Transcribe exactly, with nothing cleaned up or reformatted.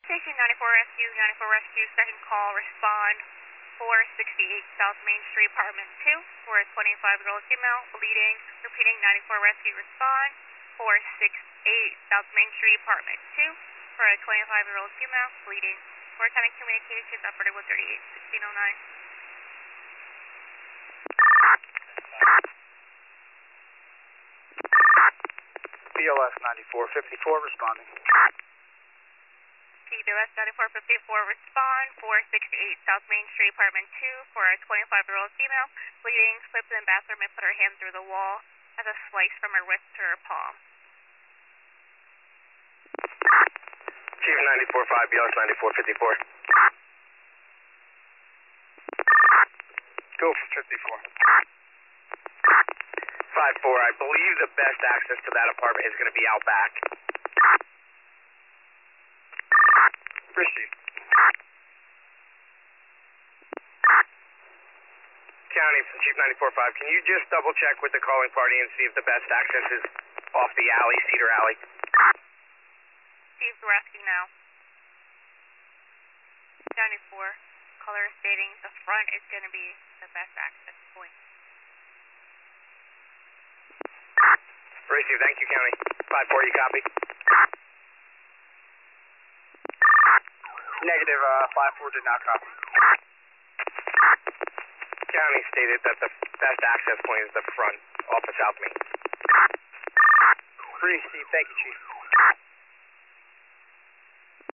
Station ninety-four Rescue, ninety-four Rescue, second call, respond four sixty-eight South Main Street, apartment two, for a twenty-five-year-old female, bleeding, repeating ninety-four Rescue, respond four sixty-eight South Main Street, apartment two, for a twenty-five-year-old female, bleeding. We're attending communications, operator with thirty-eight sixteen oh nine. B L S ninety-four fifty-four responding. B L S ninety-four fifty-four, respond four sixty-eight South Main Street, apartment two, for a twenty-five-year-old female, bleeding, slipped in the bathroom and put her hand through the wall, has a slice from her wrist to her palm. Chief ninety-four five, B L S ninety-four fifty-four. Go for fifty-four. five four, I believe the best access to that apartment is going to be out back. Proceed. County, Chief ninety-four five, can you just double check with the calling party and see if the best access is off the alley, Cedar Alley? Steve's rescue now. ninety-four, caller is stating the front is going to be the best access point. Receive, thank you, County. five four, you copy? Negative, uh, five four did not copy. County stated that the best access point is the front, off of South Main. Receive, thank you, Chief.